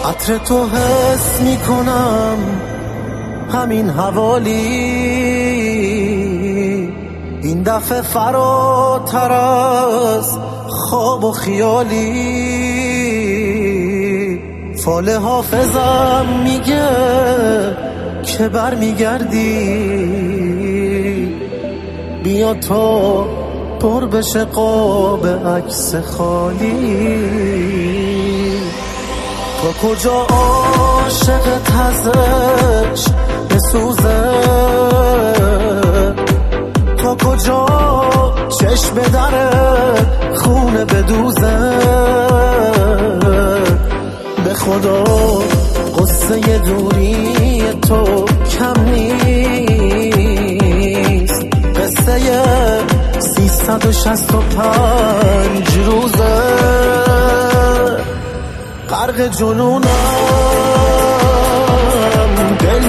عطر تو حس میکنم همین حوالی، این دفعه فراتر از خواب و خیالی. فال حافظم میگه که بر میگردی، بیا تا پر بشه قاب عکس خالی. تا کجا عاشقت ازش بسوزه، تا کجا چشم دره خونه بدوزه. به خدا قصه دوری تو کم نیست، قصه 365 روزه. غرق جنونم، دل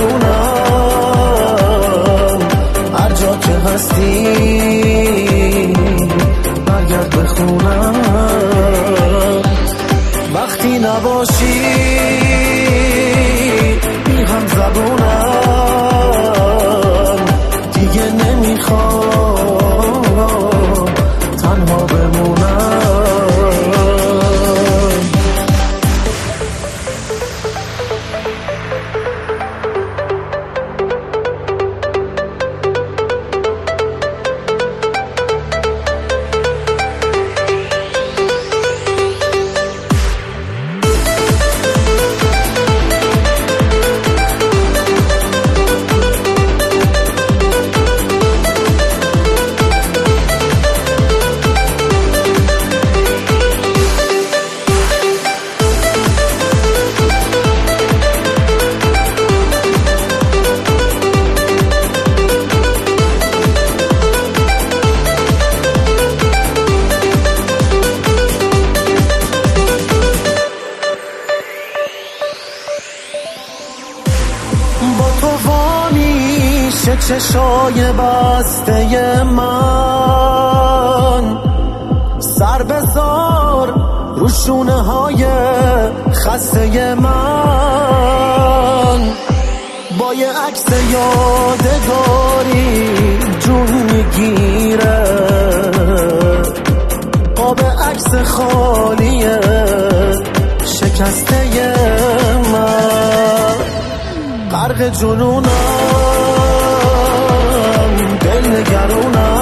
نگرونم، هر جا که هستی برگرد به خونم. وقتی نباشی بی هم زبونم، دیگه نمیخوام تنها بمونم. چشای بسته من، سر بذار رو شونه های خسته من. با یه عکس یادگاری جون میگیره، قاب عکس خالیه شکسته من. غرق جنونم، دل نگرونم،